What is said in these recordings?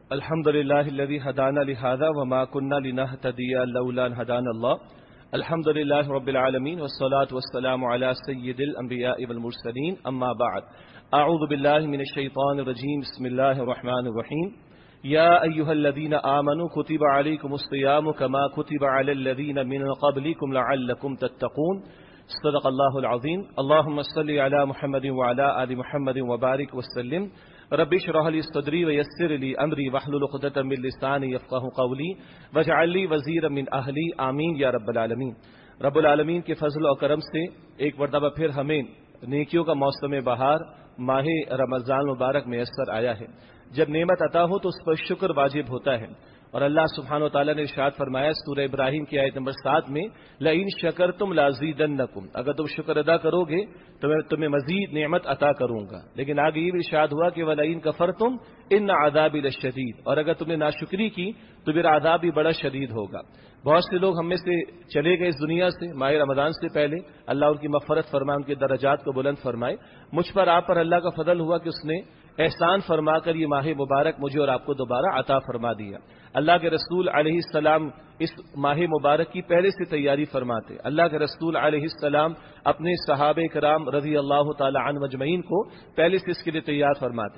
الحمد لله الذي هدانا لهذا وما كنا لنهتدي لولا أن هدانا الله. الحمد لله رب العالمين والصلاة والسلام على سيد الأنبياء والمرسلين. أما بعد، أعوذ بالله من الشيطان الرجيم. بسم الله الرحمن الرحيم. يا أيها الذين آمنوا كتب عليكم الصيام كما كتب على الذين من قبلكم لعلكم تتقون. صدق الله العظيم. اللهم صل على محمد وعلى آل محمد وبارك وسلم. رب اشرح لي صدري ويسر لي امري واحلل عقدة من لساني يفقهوا قولي واجعل لي وزيرا من اهلي آمین یا رب العالمین. رب العالمین کے فضل و کرم سے ایک مرتبہ پھر ہمیں نیکیوں کا موسم بہار ماہ رمضان مبارک میسر آیا ہے. جب نعمت عطا ہو تو اس پر شکر واجب ہوتا ہے، اور اللہ سبحانہ و تعالیٰ نے ارشاد فرمایا سورہ ابراہیم کی آیت نمبر 7 میں، لئن شکرتم لازیدنکم، اگر تم شکر ادا کرو گے تو میں تمہیں مزید نعمت عطا کروں گا. لیکن آگے یہ بھی ارشاد ہوا کہ ولئن کفرتم ان عذابی لشدید، اور اگر تم نے ناشکری کی تو میرا عذاب بھی بڑا شدید ہوگا. بہت سے لوگ ہم میں سے چلے گئے اس دنیا سے ماہ رمضان سے پہلے، اللہ ان کی مغفرت فرمائے، ان کے درجات کو بلند فرمائے. مجھ پر آپ پر اللہ کا فضل ہوا کہ اس نے احسان فرما کر یہ ماہ مبارک مجھے اور آپ کو دوبارہ عطا فرما دیا. اللہ کے رسول علیہ السلام اس ماہ مبارک کی پہلے سے تیاری فرماتے. اللہ کے رسول علیہ السلام اپنے صحابہ کرام رضی اللہ تعالی عنہ مجمعین کو پہلے سے اس کے لیے تیار فرماتے.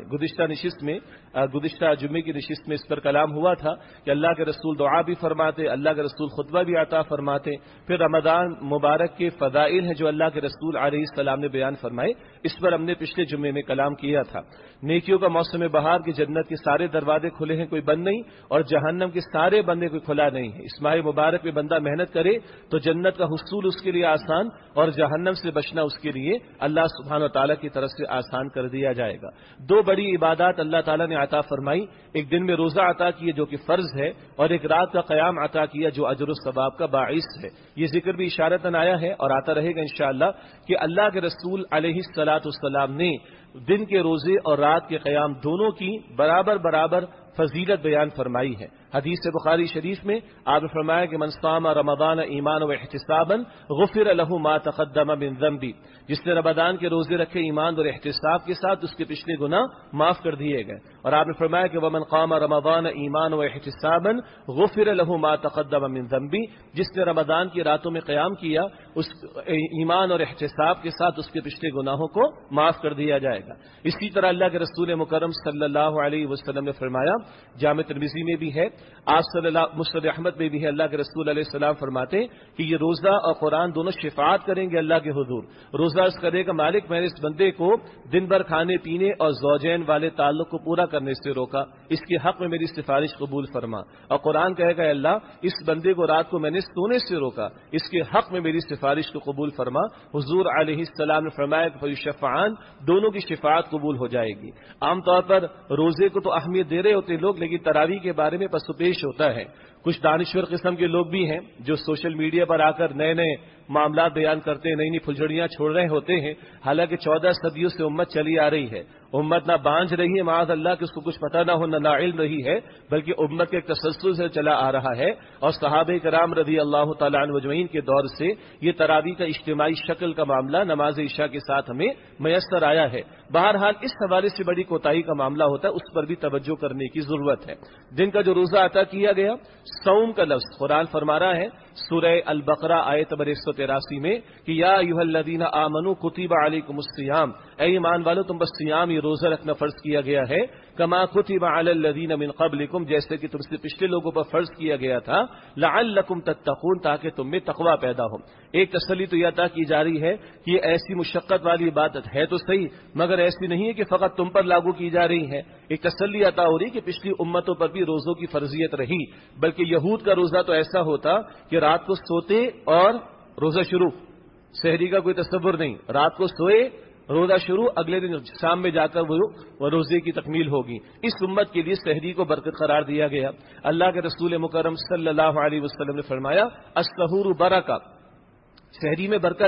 گزشتہ جمعے کی نشست میں اس پر کلام ہوا تھا کہ اللہ کے رسول دعا بھی فرماتے، اللہ کے رسول خطبہ بھی عطا فرماتے. پھر رمضان مبارک کے فضائل ہیں جو اللہ کے رسول علیہ السلام نے بیان فرمائے، اس پر ہم نے پچھلے جمعے میں کلام کیا تھا. نیکیوں کا موسم بہار کی جنت کے سارے دروازے کھلے ہیں، کوئی بند نہیں، اور جہنم کے سارے بندے کوئی کھلا نہیں ہے. اس ماہ مبارک میں بندہ محنت کرے تو جنت کا حصول اس کے لیے آسان، اور جہنم سے بچنا اس کے لیے اللہ سبحانہ و تعالیٰ کی طرف سے آسان کر دیا جائے گا. دو بڑی عبادات اللہ تعالیٰ نے عطا فرمائی، ایک دن میں روزہ عطا کیا جو کہ فرض ہے، اور ایک رات کا قیام عطا کیا جو اجر و ثواب کا باعث ہے. یہ ذکر بھی اشارتاً آیا ہے اور آتا رہے گا انشاءاللہ کہ اللہ کے رسول علیہ الصلاۃ والسلام نے دن کے روزے اور رات کے قیام دونوں کی برابر فضیلت بیان فرمائی ہے. حدیث بخاری شریف میں آپ نے فرمایا کہ من صام رمضان ایمانا و احتسابا غفر له ما تقدم من ذنبی، جس نے رمضان کے روزے رکھے ایمان اور احتساب کے ساتھ اس کے پچھلے گناہ معاف کر دیے گئے. اور آپ نے فرمایا کہ ومن قام رمضان ایمانا و احتسابا غفر له ما تقدم من ذنبی، جس نے رمضان کی راتوں میں قیام کیا اس ایمان اور احتساب کے ساتھ اس کے پچھلے گناہوں کو معاف کر دیا جائے گا. اسی طرح اللہ کے رسول مکرم صلی اللہ علیہ وسلم نے فرمایا، جامع ترمذی میں بھی ہے، آپ صلی اللہ مسند احمد میں بھی ہے، اللہ کے رسول علیہ السلام فرماتے کہ یہ روزہ اور قرآن دونوں شفاعت کریں گے اللہ کے حضور. روزہ اس کرے گا مالک میں نے اس بندے کو دن بھر کھانے پینے اور زوجین والے تعلق کو پورا کرنے سے روکا، اس کے حق میں میری سفارش قبول فرما. اور قرآن کہے گا اللہ اس بندے کو رات کو میں نے سونے سے روکا، اس کے حق میں میری سفارش کو قبول فرما. حضور علیہ السلام نے فرمایا کہ فیشفعان، دونوں کی شفاعت قبول ہو جائے گی. عام طور پر روزے کو تو اہمیت دے رہے ہوتے لوگ، لیکن تراویح کے بارے میں پس و پیش ہوتا ہے. کچھ دانشور قسم کے لوگ بھی ہیں جو سوشل میڈیا پر آ کر نئے معاملات بیان کرتے ہیں، نئی پھلجھڑیاں چھوڑ رہے ہوتے ہیں. حالانکہ 14 صدیوں سے امت چلی آ رہی ہے، امت نہ بانجھ رہی ہے معاذ اللہ کہ اس کو کچھ پتہ نہ ہو، نہ ناعلم رہی ہے، بلکہ امت کے ایک تسلسل سے چلا آ رہا ہے. اور صحابہ کرام رضی اللہ تعالیٰ عنہ مجمعین کے دور سے یہ تراویح کا اجتماعی شکل کا معاملہ نماز عشاء کے ساتھ ہمیں میسر آیا ہے. بہرحال اس حوالے سے بڑی کوتاہی کا معاملہ ہوتا ہے، اس پر بھی توجہ کرنے کی ضرورت ہے. دن کا جو روزہ عطا کیا گیا، صوم کا لفظ قرآن فرما رہا ہے سورہ البقرہ آیت نمبر 183 میں کہ یا ایھا الذین آمنوا کتب علیکم الصیام، اے ایمان والو تم پر صیام یہ روزہ رکھنا فرض کیا گیا ہے، کما کتب علی الذین من قبلکم، جیسے کہ تم سے پچھلے لوگوں پر فرض کیا گیا تھا، لعلکم تتقون، تاکہ تم میں تقوی پیدا ہو. ایک تسلی تو یہ عطا کی جا رہی ہے کہ یہ ایسی مشقت والی عبادت ہے تو صحیح، مگر ایسی نہیں ہے کہ فقط تم پر لاگو کی جا رہی ہے. ایک تسلی عطا ہو رہی کہ پچھلی امتوں پر بھی روزوں کی فرضیت رہی، بلکہ یہود کا روزہ تو ایسا ہوتا کہ رات کو سوتے اور روزہ شروع، سحری کا کوئی تصور نہیں، رات کو سوئے روزہ شروع، اگلے دن شام میں جا کر وہ روزے کی تکمیل ہوگی. اس امت کے لیے سحری کو برکت قرار دیا گیا. اللہ کے رسول مکرم صلی اللہ علیہ وسلم نے فرمایا السحور برکہ، سحری میں برکت ہے.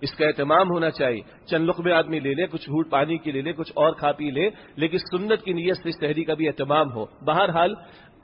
اس کا اہتمام ہونا چاہیے. چند لقمے آدمی لے لے, کچھ گھونٹ پانی کی لے لے, کچھ اور کھا پی لے, لیکن سنت کی نیت سے اس تحری کا بھی اہتمام ہو. بہرحال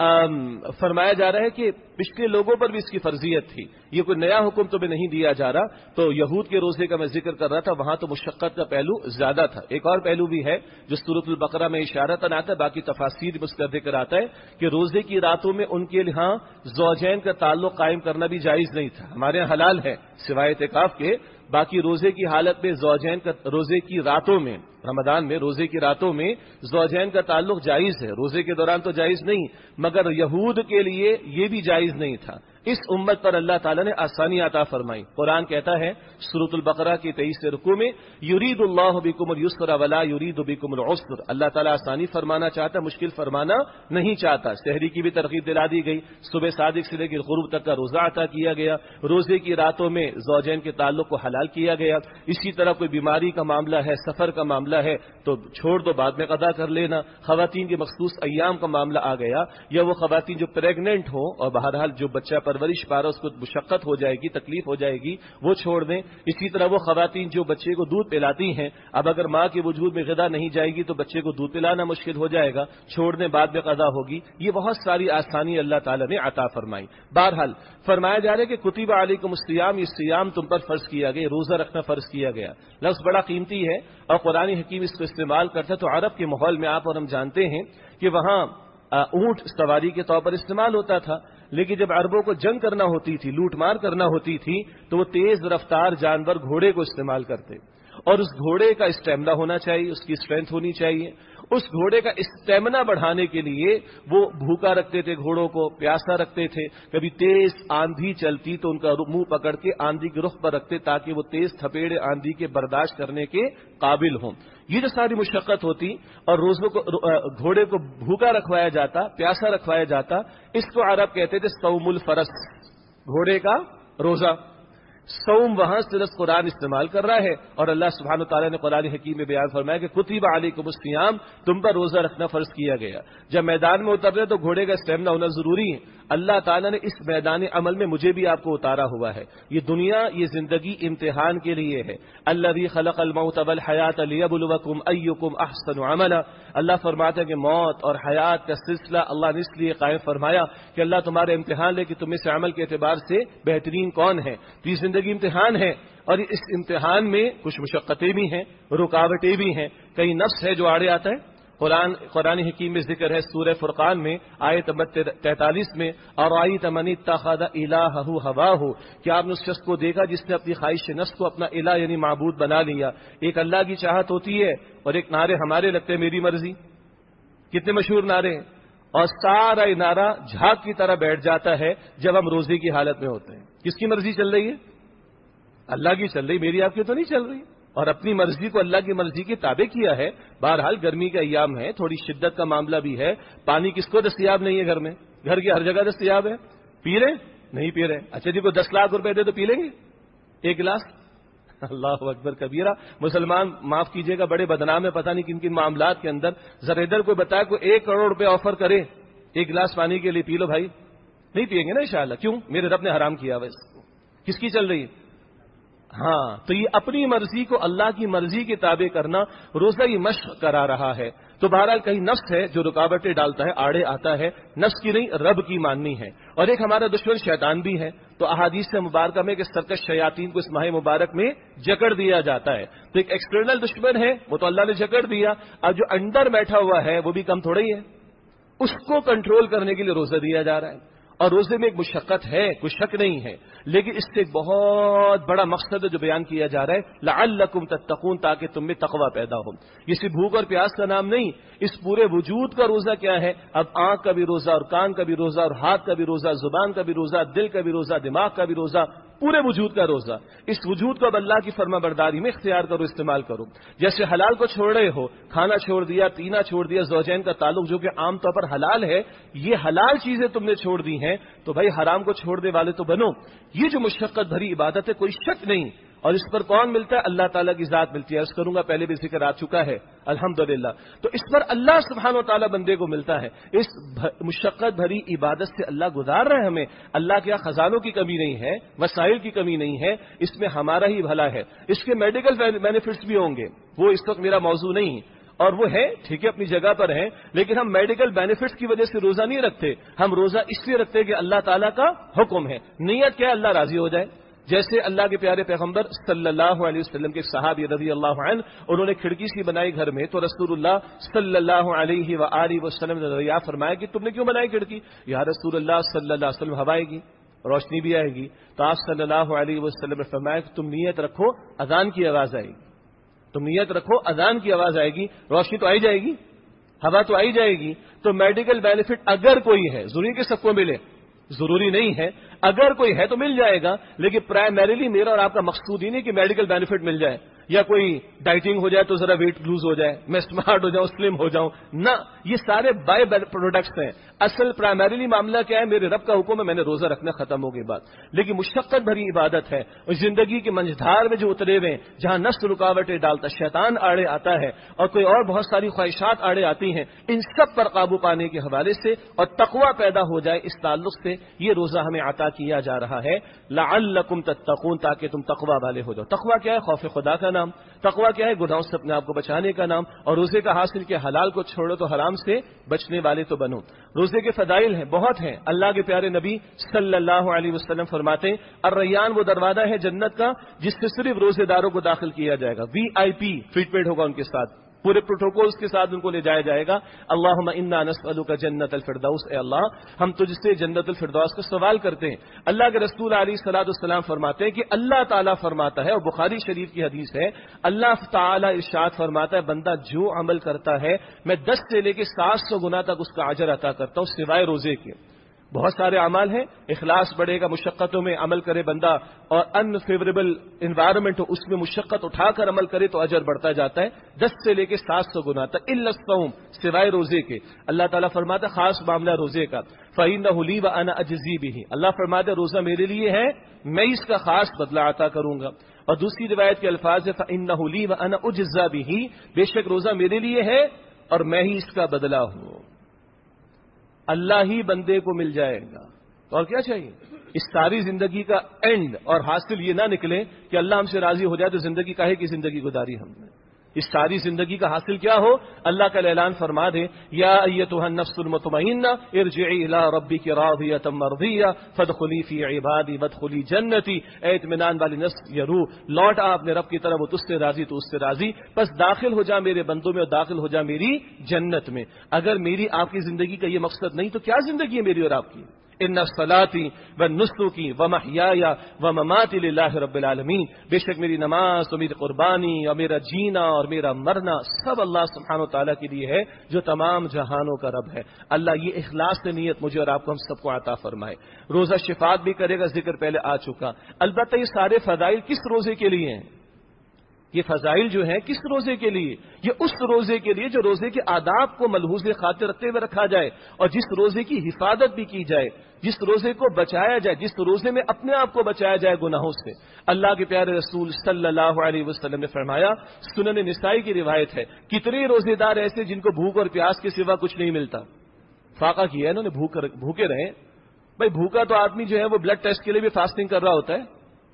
فرمایا جا رہا ہے کہ پچھلے لوگوں پر بھی اس کی فرضیت تھی, یہ کوئی نیا حکم تمہیں نہیں دیا جا رہا. تو یہود کے روزے کا میں ذکر کر رہا تھا, وہاں تو مشقت کا پہلو زیادہ تھا. ایک اور پہلو بھی ہے جو سورۃ البقرہ میں اشارتاً آتا ہے, باقی تفاسیر میں اس کا ذکر آتا ہے کہ روزے کی راتوں میں ان کے یہاں زوجین کا تعلق قائم کرنا بھی جائز نہیں تھا. ہمارے یہاں حلال ہے سوائے اعتکاف کے, باقی روزے کی حالت میں زوجین کا روزے کی راتوں میں, رمضان میں روزے کی راتوں میں زوجین کا تعلق جائز ہے. روزے کے دوران تو جائز نہیں, مگر یہود کے لیے یہ بھی جائز نہیں تھا. اس امت پر اللہ تعالیٰ نے آسانی عطا فرمائی. قرآن کہتا ہے سورۃ البقرہ کی 23 رکوع میں, یرید اللہ بکم الیسر ولا یرید بکم العسر. اللہ تعالیٰ آسانی فرمانا چاہتا, مشکل فرمانا نہیں چاہتا. سحری کی بھی ترغیب دلا دی گئی, صبح صادق سے لے کر غروب تک کا روزہ عطا کیا گیا, روزے کی راتوں میں زوجین کے تعلق کو حلال کیا گیا. اسی طرح کوئی بیماری کا معاملہ ہے, سفر کا معاملہ ہے تو چھوڑ دو, بعد میں قضا کر لینا. خواتین کے مخصوص ایام کا معاملہ آ گیا, یا وہ خواتین جو پریگننٹ ہوں اور بہرحال جو بچہ پرورش پا رہا اس کو مشقت ہو جائے گی, تکلیف ہو جائے گی, وہ چھوڑ دیں. اسی طرح وہ خواتین جو بچے کو دودھ پلاتی ہیں, اب اگر ماں کے وجود میں غذا نہیں جائے گی تو بچے کو دودھ پلانا مشکل ہو جائے گا, چھوڑ دیں, بعد میں قضا ہوگی. یہ بہت ساری آسانی اللہ تعالیٰ نے عطا فرمائی. بہرحال فرمایا جا رہا ہے کہ کتب علیکم الصیام, یہ سیام تم پر فرض کیا گیا, روزہ رکھنا فرض کیا گیا. لفظ بڑا قیمتی ہے اور قرآن حکیم اس کو استعمال کرتا ہے. تو عرب کے ماحول میں آپ اور ہم جانتے ہیں کہ وہاں اونٹ سواری کے طور پر استعمال ہوتا تھا, لیکن جب عربوں کو جنگ کرنا ہوتی تھی, لوٹ مار کرنا ہوتی تھی, تو وہ تیز رفتار جانور گھوڑے کو استعمال کرتے, اور اس گھوڑے کا اسٹیمنا ہونا چاہیے, اس کی اسٹرینتھ ہونی چاہیے. اس گھوڑے کا اسٹیمنا بڑھانے کے لیے وہ بھوکا رکھتے تھے, گھوڑوں کو پیاسا رکھتے تھے. کبھی تیز آندھی چلتی تو ان کا منہ پکڑ کے آندھی کے رخ پر رکھتے تاکہ وہ تیز تھپیڑے آندھی کے برداشت کرنے کے قابل ہوں. یہ جو ساری مشقت ہوتی اور روزوں کو گھوڑے کو بھوکا رکھوایا جاتا, پیاسا رکھوایا جاتا, اس کو عرب کہتے تھے صوم الفرس, گھوڑے کا روزہ. صوم وہاں صرف قرآن استعمال کر رہا ہے, اور اللہ سبحانہ وتعالیٰ نے قرآن حکیم میں بیان فرمایا کہ کتب علیکم الصیام, تم پر روزہ رکھنا فرض کیا گیا. جب میدان میں اتر رہے تو گھوڑے کا اسٹیمنا ہونا ضروری ہے. اللہ تعالیٰ نے اس میدان عمل میں مجھے بھی آپ کو اتارا ہوا ہے. یہ دنیا, یہ زندگی امتحان کے لیے ہے. الذی خلق الموت والحیات لیبلوکم ایکم احسن عملا. اللہ فرماتا ہے کہ موت اور حیات کا سلسلہ اللہ نے اس لیے قائم فرمایا کہ اللہ تمہارے امتحان لے کہ تم میں سے عمل کے اعتبار سے بہترین کون ہے. تو یہ زندگی امتحان ہے, اور اس امتحان میں کچھ مشقتیں بھی ہیں, رکاوٹیں بھی ہیں, کئی نفس ہے جو آڑے آتا ہے. قرآن حکیم میں ذکر ہے سورہ فرقان میں آیت نمبر 43 میں, ارأیت من اتخذ الہہ ہواہ, کیا آپ نے اس شخص کو دیکھا جس نے اپنی خواہش نفس کو اپنا الہ یعنی معبود بنا لیا. ایک اللہ کی چاہت ہوتی ہے اور ایک نعرے ہمارے لگتے ہیں میری مرضی. کتنے مشہور نعرے ہیں, اور سارا نعرہ جھاگ کی طرح بیٹھ جاتا ہے جب ہم روزے کی حالت میں ہوتے ہیں. کس کی مرضی چل رہی ہے؟ اللہ کی چل رہی, میری آپ کی تو نہیں چل رہی. اور اپنی مرضی کو اللہ کی مرضی کے تابع کیا ہے. بہرحال گرمی کا ایام ہے, تھوڑی شدت کا معاملہ بھی ہے, پانی کس کو دستیاب نہیں ہے گھر میں؟ گھر کی ہر جگہ دستیاب ہے. پی رہے نہیں پی رہے, اچھا جی کو 10 لاکھ روپے دے تو پی لیں گے ایک گلاس؟ اللہ اکبر کبیرہ. مسلمان معاف کیجئے گا بڑے بدنام ہے, پتہ نہیں کن کن معاملات کے اندر. ذرا ادھر کوئی بتایا کوئی 1 کروڑ روپے آفر کرے ایک گلاس پانی کے لیے, پی لو بھائی. نہیں پیئیں گے نا انشاءاللہ. کیوں؟ میرے رب نے حرام کیا ہوا اس کو. کس کی چل رہی ہے؟ ہاں, تو یہ اپنی مرضی کو اللہ کی مرضی کے تابع کرنا روزہ یہ مشق کرا رہا ہے. تو بہرحال کہیں نفس ہے جو رکاوٹیں ڈالتا ہے, آڑے آتا ہے, نفس کی نہیں رب کی ماننی ہے. اور ایک ہمارا دشمن شیطان بھی ہے. تو احادیث سے مبارکہ میں کہ سرکش شیاطین کو اس ماہ مبارک میں جکڑ دیا جاتا ہے. تو ایک ایکسٹرنل دشمن ہے, وہ تو اللہ نے جکڑ دیا. اب جو اندر بیٹھا ہوا ہے وہ بھی کم تھوڑا ہی ہے, اس کو کنٹرول کرنے کے لیے روزہ دیا جا رہا ہے. اور روزے میں ایک مشقت ہے, کوئی شک نہیں ہے, لیکن اس سے ایک بہت بڑا مقصد ہے جو بیان کیا جا رہا ہے, لعلکم تتقون, تاکہ تم میں تقوی پیدا ہو. یہ صرف بھوک اور پیاس کا نام نہیں, اس پورے وجود کا روزہ کیا ہے. اب آنکھ کا بھی روزہ, اور کان کا بھی روزہ, اور ہاتھ کا بھی روزہ, زبان کا بھی روزہ, دل کا بھی روزہ, دماغ کا بھی روزہ, پورے وجود کا روزہ. اس وجود کو اب اللہ کی فرما برداری میں اختیار کرو, استعمال کرو. جیسے حلال کو چھوڑ رہے ہو, کھانا چھوڑ دیا, پینا چھوڑ دیا, زوجین کا تعلق جو کہ عام طور پر حلال ہے, یہ حلال چیزیں تم نے چھوڑ دی ہیں, تو بھائی حرام کو چھوڑ دے والے تو بنو. یہ جو مشقت بھری عبادت ہے, کوئی شک نہیں اور اس پر کون ملتا ہے؟ اللہ تعالیٰ کی ذات ملتی ہے. عرض کروں گا پہلے بھی ذکر آ چکا ہے الحمدللہ. تو اس پر اللہ سبحانہ و تعالیٰ بندے کو ملتا ہے. اس مشقت بھری عبادت سے اللہ گزار رہا ہے ہمیں. اللہ کے یہاں خزانوں کی کمی نہیں ہے، وسائل کی کمی نہیں ہے، اس میں ہمارا ہی بھلا ہے. اس کے میڈیکل بینیفٹس بھی ہوں گے، وہ اس وقت میرا موضوع نہیں، اور وہ ہے ٹھیک ہے اپنی جگہ پر ہیں، لیکن ہم میڈیکل بینیفٹس کی وجہ سے روزہ نہیں رکھتے. ہم روزہ اس لیے رکھتے کہ اللہ تعالیٰ کا حکم ہے. نیت کیا ہے؟ اللہ راضی ہو جائے. جیسے اللہ کے پیارے پیغمبر صلی اللہ علیہ وسلم کے صحابی رضی اللہ عنہ، انہوں نے کھڑکی سی بنائی گھر میں، تو رسول اللہ صلی اللہ علیہ وآلہ وسلم نے دریافت فرمایا کہ تم نے کیوں بنائی کھڑکی؟ یا رسول اللہ صلی اللہ علیہ وسلم ہوا آئے گی، روشنی بھی آئے گی. تو آپ صلی اللہ علیہ وسلم نے فرمایا کہ تم نیت رکھو اذان کی آواز آئے گی. تم نیت رکھو اذان کی آواز آئے گی، روشنی تو آئی جائے گی، ہوا تو آئی جائے گی. تو میڈیکل بینیفٹ اگر کوئی ہے، ضروری کہ سب کو ملے، ضروری نہیں ہے، اگر کوئی ہے تو مل جائے گا. لیکن پرائمریلی میرا اور آپ کا مقصود ہی نہیں کہ میڈیکل بینیفٹ مل جائے، یا کوئی ڈائٹنگ ہو جائے تو ذرا ویٹ لوز ہو جائے، میں اسمارٹ ہو جاؤں، سلم ہو جاؤں. نہ، یہ سارے بائی پروڈکٹس ہیں. اصل پرائمریلی معاملہ کیا ہے؟ میرے رب کا حکم ہے، میں نے روزہ رکھنا، ختم ہو گئی بات. لیکن مشقت بھری عبادت ہے، اور زندگی کے منجھدار میں جو اترے ہوئے، جہاں نفس رکاوٹیں ڈالتا، شیطان آڑے آتا ہے، اور کوئی اور بہت ساری خواہشات آڑے آتی ہیں، ان سب پر قابو پانے کے حوالے سے اور تقویٰ پیدا ہو جائے اس تعلق سے یہ روزہ ہمیں عطا کیا جا رہا ہے. لعلکم تتقون، تاکہ تم تقویٰ والے ہو جاؤ. تقویٰ کیا ہے؟ خوف خدا کا نام. تقویٰ کیا ہے؟ گناہوں سے اپنے آپ کو بچانے کا نام. اور روزے کا حاصل کیا؟ حلال کو چھوڑو تو حرام سے بچنے والے تو بنو. روزے کے فضائل ہیں، بہت ہیں. اللہ کے پیارے نبی صلی اللہ علیہ وسلم فرماتے ہیں الریان وہ دروازہ ہے جنت کا جس سے صرف روزے داروں کو داخل کیا جائے گا. VIP ٹریٹمنٹ ہوگا ان کے ساتھ، پورے پروٹوکولز کے ساتھ ان کو لے جایا جائے گا. اللہم انا نسألک جنت الفردوس، اے اللہ ہم تجھ سے جنت الفردوس کا سوال کرتے ہیں. اللہ کے رسول علیہ الصلوۃ والسلام فرماتے ہیں کہ اللہ تعالیٰ فرماتا ہے، اور بخاری شریف کی حدیث ہے، اللہ تعالیٰ ارشاد فرماتا ہے بندہ جو عمل کرتا ہے میں 10 سے لے کے 700 گنا تک اس کا اجر عطا کرتا ہوں سوائے روزے کے. بہت سارے اعمال ہیں، اخلاص بڑھے گا، مشقتوں میں عمل کرے بندہ، اور انفیوریبل انوائرمنٹ ہو اس میں مشقت اٹھا کر عمل کرے تو اجر بڑھتا جاتا ہے 10 سے لے کے 700 گنا تک. الا الصوم، سوائے روزے کے. اللہ تعالیٰ فرماتا ہے خاص معاملہ روزے کا، فإنہ لی وأنا أجزی بہ، اللہ فرماتا ہے روزہ میرے لیے ہے، میں اس کا خاص بدلہ عطا کروں گا. اور دوسری روایت کے الفاظ ہے فإنہ لی وأنا أجزی بہ، بے شک روزہ میرے لیے ہے اور میں ہی اس کا بدلہ ہوں. اللہ ہی بندے کو مل جائے گا، اور کیا چاہیے؟ اس ساری زندگی کا اینڈ اور حاصل یہ نہ نکلے کہ اللہ ہم سے راضی ہو جائے تو زندگی کاہے کی زندگی گزاری ہم نے. اس ساری زندگی کا حاصل کیا ہو؟ اللہ کا اعلان فرما دے یا ایتھا النفس المطمئنہ ارجعی الی ربک راضیۃ مرضیہ فادخلی فی عبادی وادخلی جنتی. اے اطمینان والی نفس یہ روح، لوٹ آ اپنے رب کی طرف، وہ تجھ سے راضی تو اس سے راضی، بس داخل ہو جا میرے بندوں میں اور داخل ہو جا میری جنت میں. اگر میری آپ کی زندگی کا یہ مقصد نہیں تو کیا زندگی ہے میری اور آپ کی؟ ان صلاتی و نسکی و محیای و مماتی للہ رب العالمین، بے شک میری نماز اور میری قربانی اور میرا جینا اور میرا مرنا سب اللہ سبحانہ و تعالیٰ کے لیے ہے جو تمام جہانوں کا رب ہے. اللہ یہ اخلاص سے نیت مجھے اور آپ کو ہم سب کو عطا فرمائے. روزہ شفاعت بھی کرے گا، ذکر پہلے آ چکا. البتہ یہ سارے فضائل کس روزے کے لیے ہیں؟ یہ فضائل جو ہیں کس روزے کے لیے؟ یہ اس روزے کے لیے جو روزے کے آداب کو ملحوظ خاطر رکھتے ہوئے رکھا جائے، اور جس روزے کی حفاظت بھی کی جائے، جس روزے کو بچایا جائے، جس روزے میں اپنے آپ کو بچایا جائے گناہوں سے. اللہ کے پیارے رسول صلی اللہ علیہ وسلم نے فرمایا، سنن نسائی کی روایت ہے، کتنے روزے دار ایسے جن کو بھوک اور پیاس کے سوا کچھ نہیں ملتا. فاقہ کیا ہے انہوں نے، بھوکے رہے. بھائی بھوکا تو آدمی جو ہے وہ بلڈ ٹیسٹ کے لیے بھی فاسٹنگ کر رہا ہوتا ہے.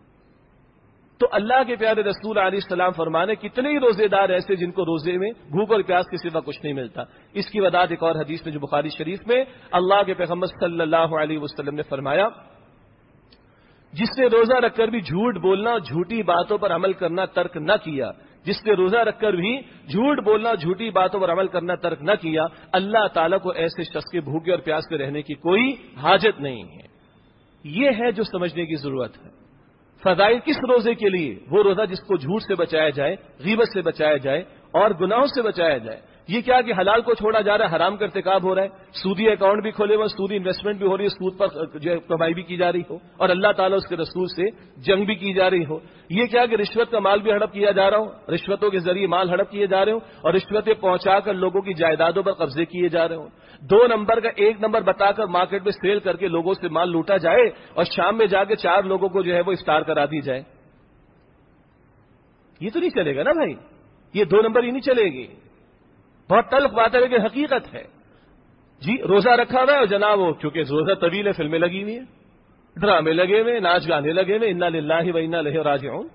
تو اللہ کے پیارے رسول علیہ السلام فرمانے کتنے ہی روزے دار ایسے جن کو روزے میں بھوک اور پیاس کے سوا کچھ نہیں ملتا. اس کی وضاحت ایک اور حدیث میں جو بخاری شریف میں اللہ کے پیغمبر صلی اللہ علیہ وسلم نے فرمایا، جس نے روزہ رکھ کر بھی جھوٹ بولنا اور جھوٹی باتوں پر عمل کرنا ترک نہ کیا، جس نے روزہ رکھ کر بھی جھوٹ بولنا جھوٹی باتوں پر عمل کرنا ترک نہ کیا، اللہ تعالیٰ کو ایسے شخص کے بھوکے اور پیاس کے رہنے کی کوئی حاجت نہیں ہے. یہ ہے جو سمجھنے کی ضرورت ہے. فضائل کس روزے کے لیے؟ وہ روزہ جس کو جھوٹ سے بچایا جائے، غیبت سے بچایا جائے اور گناہوں سے بچایا جائے. یہ کیا کہ حلال کو چھوڑا جا رہا ہے، حرام کا ارتکاب ہو رہا ہے، سودی اکاؤنٹ بھی کھولے ہوئے، سودی انویسٹمنٹ بھی ہو رہی ہے، سود پر جو کمائی بھی کی جا رہی ہو، اور اللہ تعالیٰ اس کے رسول سے جنگ بھی کی جا رہی ہو. یہ کیا کہ رشوت کا مال بھی ہڑپ کیا جا رہا ہو، رشوتوں کے ذریعے مال ہڑپ کیے جا رہے ہوں اور رشوتیں پہنچا کر لوگوں کی جائیدادوں پر قبضے کیے جا رہے ہوں. 2 نمبر کا 1 نمبر بتا کر مارکیٹ میں سیل کر کے لوگوں سے مال لوٹا جائے اور شام میں جا کے 4 لوگوں کو جو ہے وہ افطار کرا دی جائے. یہ تو نہیں چلے گا نا بھائی، یہ 2 نمبر ہی نہیں چلے گی. بہت تلخ بات ہے لیکن حقیقت ہے. جی روزہ رکھا ہوا ہے اور جناب وہ چونکہ روزہ طویل ہے، فلمیں لگی ہوئی ہیں، ڈرامے لگے ہوئے، ناچ گانے لگے ہوئے، انا للہ و انا الیہ راجعون.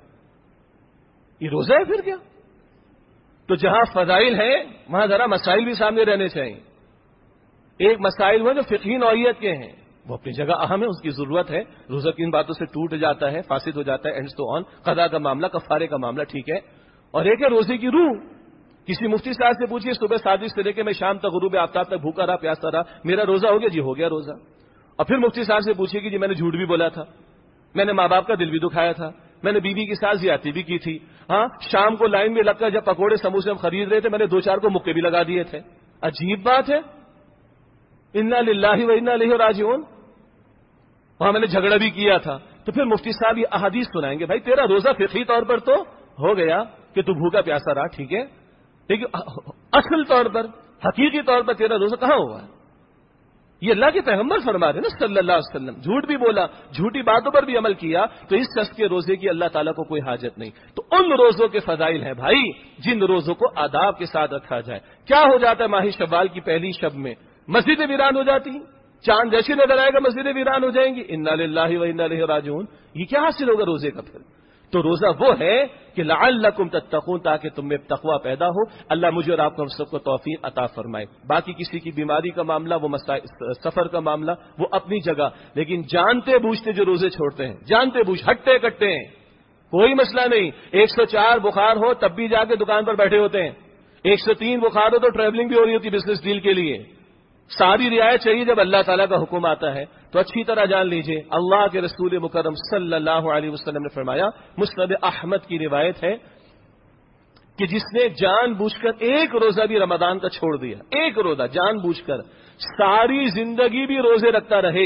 یہ روزہ ہے پھر کیا؟ تو جہاں فضائل ہیں وہاں ذرا مسائل بھی سامنے رہنے چاہیے. ایک مسائل وہ جو فقہی نوعیت کے ہیں وہ اپنی جگہ اہم ہے، اس کی ضرورت ہے. روزہ کن باتوں سے ٹوٹ جاتا ہے، فاسد ہو جاتا ہے، اینڈ سو آن، قضا کا معاملہ، کفارے کا معاملہ، ٹھیک ہے. اور ایک ہے روزے کی روح. کسی مفتی صاحب سے پوچھیے صبح 7 بجے سے لے کے میں شام تک غروب آفتاب تک بھوکا رہا، پیاسا رہا، میرا روزہ ہو گیا؟ جی ہو گیا روزہ. اور پھر مفتی صاحب سے پوچھیے کہ جی میں نے جھوٹ بھی بولا تھا، میں نے ماں باپ کا دل بھی دکھایا تھا، میں نے بیوی کے ساتھ زیادتی بھی کی تھی، ہاں شام کو لائن میں لگ کر جب پکوڑے سموسے ہم خرید رہے تھے میں نے 2-4 کو مکے بھی لگا دیے تھے. عجیب بات ہے. انا للہ و انا الیہ راجعون. وہاں میں نے جھگڑا بھی کیا تھا. تو پھر مفتی صاحب یہ احادیث سنائیں گے، بھائی تیرا روزہ فقہی طور پر تو ہو گیا کہ تو بھوکا پیاسا رہا، ٹھیک ہے، لیکن اصل طور پر حقیقی طور پر تیرا روزہ کہاں ہوا ہے؟ یہ اللہ کے پیغمبر فرما رہے نا صلی اللہ علیہ وسلم. جھوٹ بھی بولا، جھوٹی باتوں پر بھی عمل کیا تو اس شخص کے روزے کی اللہ تعالیٰ کو کوئی حاجت نہیں. تو ان روزوں کے فضائل ہیں بھائی جن روزوں کو آداب کے ساتھ رکھا جائے. کیا ہو جاتا ہے ماہ شوال کی پہلی شب میں؟ مسجدیں ویران ہو جاتی ہیں، چاند جیسے نظر آئے گا مسجدیں ویران ہو جائیں گی. انا للہ و انا الیہ راجعون. یہ کیا حاصل ہوگا روزے کا پھر؟ تو روزہ وہ ہے کہ لعلکم تتقون، تاکہ تم میں تقوی پیدا ہو. اللہ مجھے اور آپ کو ہم سب کو توفیق عطا فرمائے. باقی کسی کی بیماری کا معاملہ، وہ سفر کا معاملہ، وہ اپنی جگہ، لیکن جانتے بوجھتے جو روزے چھوڑتے ہیں، جانتے بوجھ ہٹتے کٹتے ہیں، کوئی مسئلہ نہیں. 104 بخار ہو تب بھی جا کے دکان پر بیٹھے ہوتے ہیں، 103 بخار ہو تو ٹریولنگ بھی ہو رہی ہوتی بزنس ڈیل کے لیے. ساری رعایت چاہیے جب اللہ تعالیٰ کا حکم آتا ہے. تو اچھی طرح جان لیجئے اللہ کے رسول مکرم صلی اللہ علیہ وسلم نے فرمایا، مسند احمد کی روایت ہے کہ جس نے جان بوجھ کر ایک روزہ بھی رمضان کا چھوڑ دیا، ایک روزہ جان بوجھ کر، ساری زندگی بھی روزے رکھتا رہے،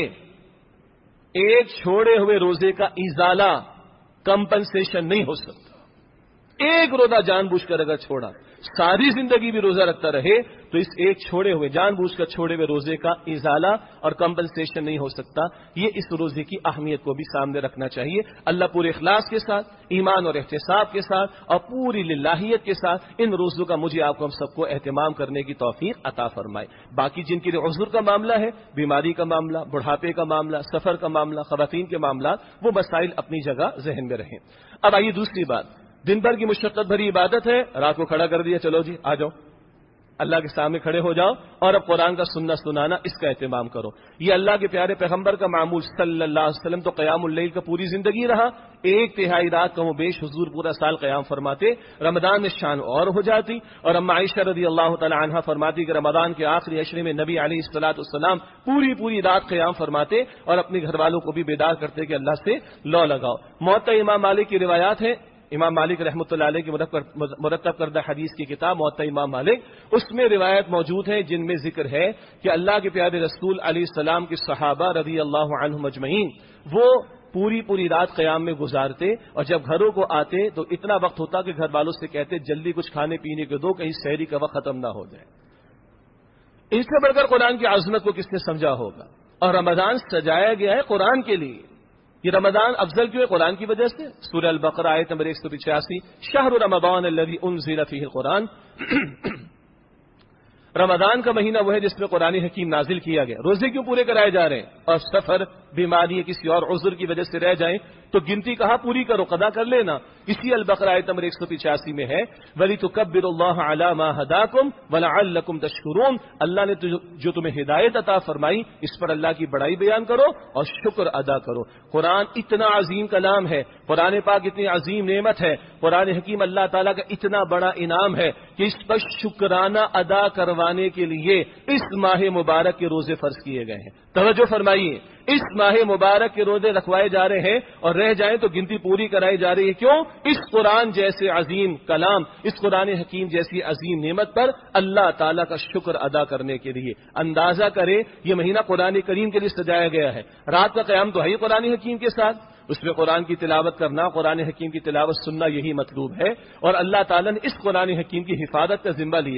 ایک چھوڑے ہوئے روزے کا ازالہ، کمپنسیشن نہیں ہو سکتا. ایک روزہ جان بوجھ کر اگر چھوڑا، ساری زندگی بھی روزہ رکھتا رہے تو اس ایک چھوڑے ہوئے، جان بوجھ کر چھوڑے ہوئے روزے کا ازالہ اور کمپنسیشن نہیں ہو سکتا. یہ اس روزے کی اہمیت کو بھی سامنے رکھنا چاہیے. اللہ پورے اخلاص کے ساتھ، ایمان اور احتساب کے ساتھ اور پوری للہیت کے ساتھ ان روزوں کا مجھے آپ کو ہم سب کو اہتمام کرنے کی توفیق عطا فرمائے. باقی جن کے لیے عذر کا معاملہ ہے، بیماری کا معاملہ، بڑھاپے کا معاملہ، سفر کا معاملہ، خواتین کے معاملات، وہ مسائل اپنی جگہ ذہن میں رہیں. اب آئیے دوسری بات، دن بھر کی مشقت بھری عبادت ہے، رات کو کھڑا کر دیا، چلو جی آ جاؤ، اللہ کے سامنے کھڑے ہو جاؤ اور اب قرآن کا سننا سنانا اس کا اہتمام کرو. یہ اللہ کے پیارے پیغمبر کا معمول صلی اللہ علیہ وسلم تو قیام اللیل کا پوری زندگی رہا. 1/3 رات کا وہ بیش حضور پورا سال قیام فرماتے. رمضان میں شان اور ہو جاتی. اور اما عائشہ رضی اللہ تعالی عنہا فرماتی کہ رمضان کے آخری عشرے میں نبی علیہ الصلوۃ والسلام پوری رات قیام فرماتے اور اپنے گھر والوں کو بھی بیدار کرتے کہ اللہ سے لو لگاؤ. موطا امام مالک کی روایات ہیں، امام مالک رحمۃ اللہ علیہ کی مرتب کردہ حدیث کی کتاب موطا امام مالک، اس میں روایت موجود ہے جن میں ذکر ہے کہ اللہ کے پیارے رسول علیہ السلام کے صحابہ رضی اللہ عنہم اجمعین وہ پوری رات قیام میں گزارتے اور جب گھروں کو آتے تو اتنا وقت ہوتا کہ گھر والوں سے کہتے جلدی کچھ کھانے پینے کے دو، کہیں سحری کا وقت ختم نہ ہو جائے. اس سے بڑھ کر قرآن کی عظمت کو کس نے سمجھا ہوگا. اور رمضان سجایا گیا ہے قرآن کے لیے. یہ رمضان افضل کیوں ہے؟ قرآن کی وجہ سے. سورہ البقرہ آیت نمبر 185، شہر رمضان الذی انزل فیہ القرآن. رمضان کا مہینہ وہ ہے جس میں قرآن حکیم نازل کیا گیا. روزے کیوں پورے کرائے جا رہے ہیں؟ اور سفر، بیماری یا کسی اور عذر کی وجہ سے رہ جائیں تو گنتی کہاں پوری کرو، قضا کر لینا. اسی البقرہ آیت نمبر 185 میں ہے وَلِتُكَبِّرُوا اللَّهَ عَلَى مَا هَدَاكُمْ وَلَعَلَّكُمْ تَشْكُرُونَ. اللہ نے جو تمہیں ہدایت عطا فرمائی اس پر اللہ کی بڑائی بیان کرو اور شکر ادا کرو. قرآن اتنا عظیم کلام ہے، قرآن پاک اتنی عظیم نعمت ہے، قرآن حکیم اللہ تعالیٰ کا اتنا بڑا انعام ہے کہ اس پر شکرانہ ادا کروانے کے لیے اس ماہ مبارک کے روزے فرض کیے گئے ہیں. توجہ فرمائیے، اس ماہ مبارک کے روزے رکھوائے جا رہے ہیں اور رہ جائیں تو گنتی پوری کرائی جا رہی ہے. کیوں؟ اس قرآن جیسے عظیم کلام، اس قرآن حکیم جیسی عظیم نعمت پر اللہ تعالیٰ کا شکر ادا کرنے کے لیے. اندازہ کریں یہ مہینہ قرآن کریم کے لیے سجایا گیا ہے. رات کا قیام تو ہے ہی قرآن حکیم کے ساتھ، اس میں قرآن کی تلاوت کرنا، قرآن حکیم کی تلاوت سننا، یہی مطلوب ہے. اور اللہ تعالیٰ نے اس قرآن حکیم کی حفاظت کا ذمہ لیا.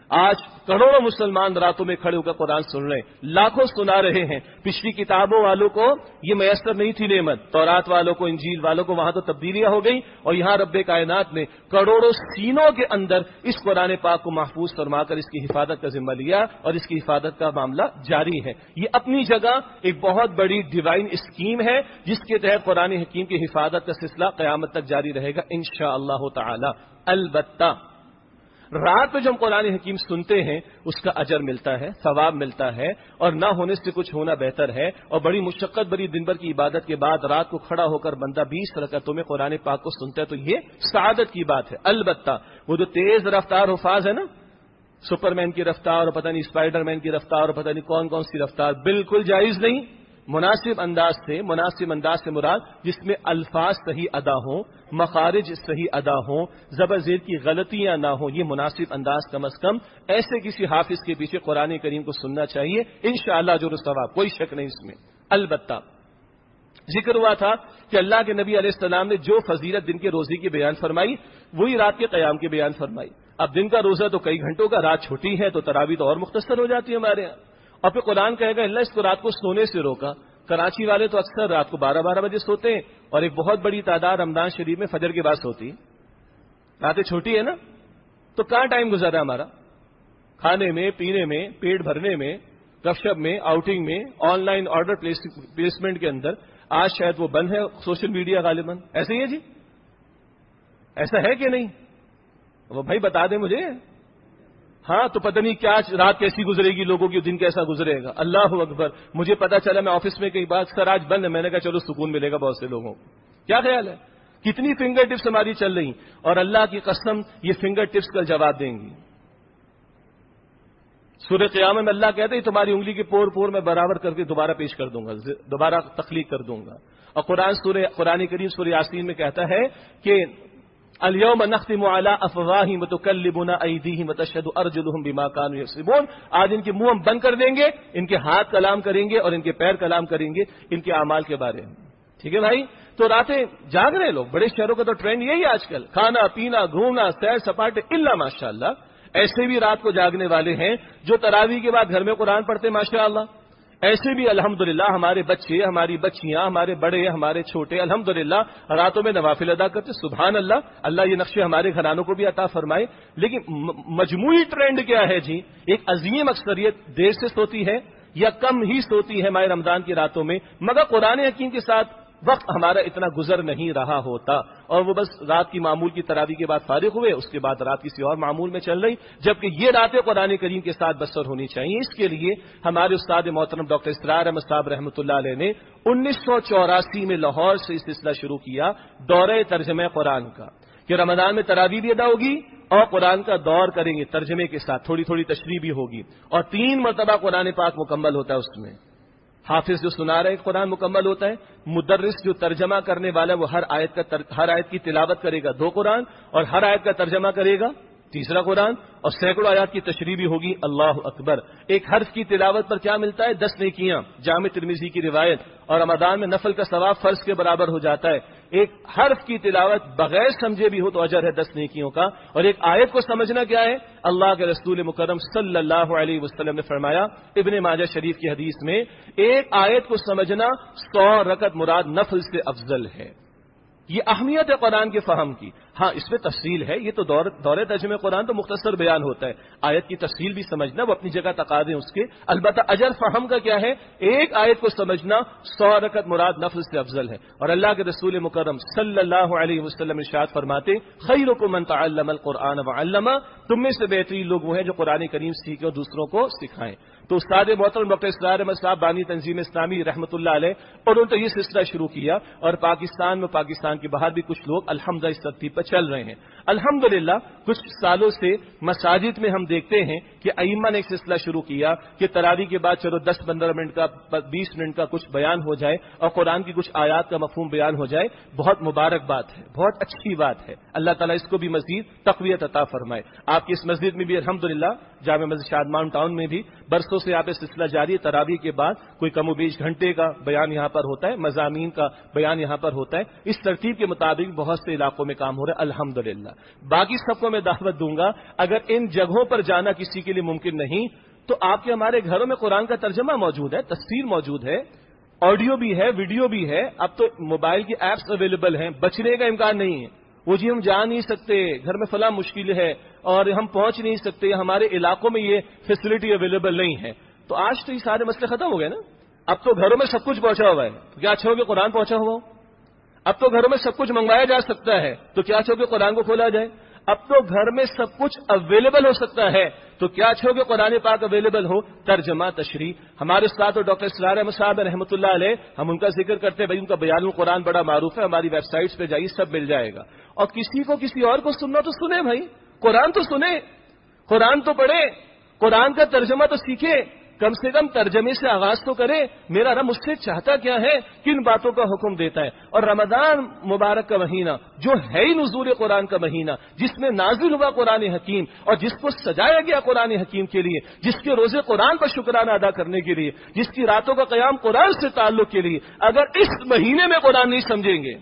آج کروڑوں مسلمان راتوں میں کھڑے ہو کر قرآن سن رہے ہیں، لاکھوں سنا رہے ہیں۔ پچھلی کتابوں والوں کو یہ میسر نہیں تھی نعمت، تورات والوں کو، انجیل والوں کو وہاں تو تبدیلیاں ہو گئی، اور یہاں رب کائنات نے کروڑوں سینوں کے اندر اس قرآن پاک کو محفوظ فرما کر اس کی حفاظت کا ذمہ لیا، اور اس کی حفاظت کا معاملہ جاری ہے۔ یہ اپنی جگہ ایک بہت بڑی ڈیوائن اسکیم ہے جس کے تحت قرآن حکیم کی حفاظت کا سلسلہ قیامت تک جاری رہے گا انشاءاللہ تعالی۔ البتہ رات میں جو ہم قرآن حکیم سنتے ہیں اس کا اجر ملتا ہے، ثواب ملتا ہے، اور نہ ہونے سے کچھ ہونا بہتر ہے، اور بڑی مشقت بری دن بھر کی عبادت کے بعد رات کو کھڑا ہو کر بندہ 20 رکعتوں میں قرآن پاک کو سنتا ہے تو یہ سعادت کی بات ہے۔ البتہ وہ جو تیز رفتار حفاظ ہے نا، سپر مین کی رفتار اور پتہ نہیں اسپائڈر مین کی رفتار اور پتہ نہیں کون کون سی رفتار، بالکل جائز نہیں۔ مناسب انداز سے مراد جس میں الفاظ صحیح ادا ہوں، مخارج صحیح ادا ہوں، زبر زیر کی غلطیاں نہ ہوں، یہ مناسب انداز کم از کم ایسے کسی حافظ کے پیچھے قرآن کریم کو سننا چاہیے، انشاءاللہ اجر و ثواب، کوئی شک نہیں اس میں۔ البتہ ذکر ہوا تھا کہ اللہ کے نبی علیہ السلام نے جو فضیلت دن کے روزے کی بیان فرمائی وہی رات کے قیام کی بیان فرمائی۔ اب دن کا روزہ تو کئی گھنٹوں کا، رات چھوٹی ہے تو تراویح تو اور مختصر ہو جاتی ہے ہمارے یہاں، اور پھر قرآن کہے گا اللہ اس کو رات کو سونے سے روکا۔ کراچی والے تو اکثر رات کو 12 بجے سوتے ہیں، اور ایک بہت بڑی تعداد رمضان شریف میں فجر کے بعد سوتی ہے۔ راتیں چھوٹی ہے نا، تو کہاں ٹائم گزر رہا ہے ہمارا؟ کھانے میں، پینے میں، پیٹ بھرنے میں، گپ شپ میں، آؤٹنگ میں، آن لائن آرڈر پلیسمنٹ کے اندر۔ آج شاید وہ بند ہے سوشل میڈیا غالباً، ایسے ہی ہے جی؟ ایسا ہے کہ نہیں؟ وہ بھائی بتا دیں مجھے۔ ہاں تو پتہ نہیں کیا رات کیسی گزرے گی، لوگوں کی دن کیسا گزرے گا۔ اللہ اکبر، مجھے پتا چلا میں آفس میں کئی بار سر آج بند ہے، میں نے کہا چلو سکون ملے گا بہت سے لوگوں کو۔ کیا خیال ہے؟ کتنی فنگر ٹپس ہماری چل رہی، اور اللہ کی قسم یہ فنگر ٹپس کل جواب دیں گی۔ سورہ قیامت میں اللہ کہتے ہیں تمہاری انگلی کے پور پور میں برابر کر کے دوبارہ پیش کر دوں گا، دوبارہ تخلیق کر دوں گا۔ اور قرآن کریم سورہ یاسین میں کہتا ہے کہ الیوم نختم علی افواہہم وتکلمنا ایدیہم وتشہد ارجلہم بما کانوا یکسبون، آج ان کے منہ ہم بند کر دیں گے، ان کے ہاتھ کلام کریں گے اور ان کے پیر کلام کریں گے ان کے اعمال کے بارے میں۔ ٹھیک ہے بھائی؟ تو راتیں جاگ رہے لوگ، بڑے شہروں کا تو ٹرینڈ یہی ہے آج کل، کھانا پینا گھومنا سیر سپاٹے، الا ماشاءاللہ ایسے بھی رات کو جاگنے والے ہیں جو تراویح کے بعد گھر میں قرآن پڑھتے ماشاءاللہ۔ ایسے بھی الحمدللہ ہمارے بچے، ہماری بچیاں، ہمارے بڑے، ہمارے چھوٹے الحمدللہ راتوں میں نوافل ادا کرتے، سبحان اللہ۔ اللہ یہ نقشے ہمارے گھرانوں کو بھی عطا فرمائے۔ لیکن مجموعی ٹرینڈ کیا ہے جی؟ ایک عظیم اکثریت دیر سے سوتی ہے یا کم ہی سوتی ہے ماہ رمضان کی راتوں میں، مگر قرآن حکیم کے ساتھ وقت ہمارا اتنا گزر نہیں رہا ہوتا، اور وہ بس رات کی معمول کی تراویح کے بعد فارغ ہوئے، اس کے بعد رات کسی اور معمول میں چل رہی، جبکہ یہ راتیں قرآن کریم کے ساتھ بسر ہونی چاہیے۔ اس کے لیے ہمارے استاد محترم ڈاکٹر اسرار احمد صاحب رحمۃ اللہ علیہ نے 1984 میں لاہور سے اس سلسلہ شروع کیا، دورہ ترجمہ قرآن کا، کہ رمضان میں تراویح بھی ادا ہوگی اور قرآن کا دور کریں گے ترجمے کے ساتھ، تھوڑی تھوڑی تشریح بھی ہوگی، اور 3 مرتبہ قرآن پاک مکمل ہوتا ہے۔ اس میں حافظ جو سنا رہے قرآن مکمل ہوتا ہے، مدرس جو ترجمہ کرنے والا وہ ہر آیت کی تلاوت کرے گا 2 قرآن، اور ہر آیت کا ترجمہ کرے گا 3 قرآن، اور سینکڑوں آیات کی تشریح بھی ہوگی۔ اللہ اکبر۔ ایک حرف کی تلاوت پر کیا ملتا ہے؟ 10 نیکیاں، جامع ترمذی کی روایت، اور رمضان میں نفل کا ثواب فرض کے برابر ہو جاتا ہے۔ ایک حرف کی تلاوت بغیر سمجھے بھی ہو تو اجر ہے 10 نیکیوں کا۔ اور ایک آیت کو سمجھنا کیا ہے؟ اللہ کے رسول مکرم صلی اللہ علیہ وسلم نے فرمایا ابن ماجہ شریف کی حدیث میں، ایک آیت کو سمجھنا 100 رکعت مراد نفل سے افضل ہے۔ یہ اہمیت ہے قرآن کے فہم کی۔ ہاں اس میں تفصیل ہے، یہ تو دورے ترجمہ قرآن تو مختصر بیان ہوتا ہے، آیت کی تفصیل بھی سمجھنا وہ اپنی جگہ تقاضے اس کے، البتہ اجر فہم کا کیا ہے؟ ایک آیت کو سمجھنا 100 رکعت مراد نفل سے افضل ہے۔ اور اللہ کے رسول مکرم صلی اللہ علیہ وسلم ارشاد فرماتے، خیرکم من تعلم القرآن وعلمہ، تم میں سے بہترین لوگ وہ ہیں جو قرآن کریم سیکھیں اور دوسروں کو سکھائیں۔ تو استاد محترم ڈاکٹر اسرار احمد صاحب بانی تنظیم اسلامی رحمۃ اللہ علیہ، اور انہوں نے یہ سلسلہ شروع کیا، اور پاکستان میں پاکستان کے باہر بھی کچھ لوگ الحمدللہ اس ترتیب پر چل رہے ہیں۔ الحمدللہ کچھ سالوں سے مساجد میں ہم دیکھتے ہیں کہ ائمہ نے ایک سلسلہ شروع کیا کہ تراویح کے بعد چلو 10-15 منٹ کا 20 منٹ کا کچھ بیان ہو جائے اور قرآن کی کچھ آیات کا مفہوم بیان ہو جائے۔ بہت مبارک بات ہے، بہت اچھی بات ہے، اللہ تعالیٰ اس کو بھی مزید تقویت عطا فرمائے۔ آپ کی اس مسجد میں بھی الحمدللہ، جامع مسجد شادمان ٹاؤن میں بھی برسوں ہفتوں سے یہاں پہ سلسلہ جاری ہے. تراویح کے بعد کوئی کم و بیش گھنٹے کا بیان یہاں پر ہوتا ہے, مضامین کا بیان یہاں پر ہوتا ہے. اس ترتیب کے مطابق بہت سے علاقوں میں کام ہو رہا ہے الحمدللہ. باقی سب کو میں دعوت دوں گا, اگر ان جگہوں پر جانا کسی کے لیے ممکن نہیں تو آپ کے ہمارے گھروں میں قرآن کا ترجمہ موجود ہے, تفسیر موجود ہے, آڈیو بھی ہے, ویڈیو بھی ہے. اب تو موبائل کی ایپس اویلیبل ہیں, بچنے کا امکان نہیں ہے. وہ جی ہم جا نہیں سکتے, گھر میں فلاں مشکل ہے اور ہم پہنچ نہیں سکتے, ہمارے علاقوں میں یہ فیسلٹی اویلیبل نہیں ہے, تو آج تو یہ سارے مسئلے ختم ہو گئے نا. اب تو گھروں میں سب کچھ پہنچا ہوا ہے, تو کیا اچھا ہو کہ قرآن پہنچا ہوا ہو. اب تو گھروں میں سب کچھ منگوایا جا سکتا ہے, تو کیا اچھا ہو کہ قرآن کو کھولا جائے. اب تو گھر میں سب کچھ اویلیبل ہو سکتا ہے, تو کیا اچھا ہو کہ قرآن پاک اویلیبل ہو, ترجمہ تشریح. ہمارے استاد اور ڈاکٹر اسرار احمد صاحب رحمۃ اللہ علیہ, ہم ان کا ذکر کرتے ہیں, بھائی ان کا بیان القرآن بڑا معروف ہے, ہماری ویب سائٹس پہ جائیے سب مل جائے گا. اور کسی کو کسی اور کو سننا تو سنے بھائی, قرآن تو سنے, قرآن تو پڑھے, قرآن کا ترجمہ تو سیکھے, کم سے کم ترجمے سے آغاز تو کرے. میرا رب مجھ سے چاہتا کیا ہے, کن باتوں کا حکم دیتا ہے. اور رمضان مبارک کا مہینہ جو ہے ہی نزول قرآن کا مہینہ, جس میں نازل ہوا قرآن حکیم اور جس کو سجایا گیا قرآن حکیم کے لیے, جس کے روزے قرآن پر شکرانہ ادا کرنے کے لیے, جس کی راتوں کا قیام قرآن سے تعلق کے لیے, اگر اس مہینے میں قرآن نہیں سمجھیں گے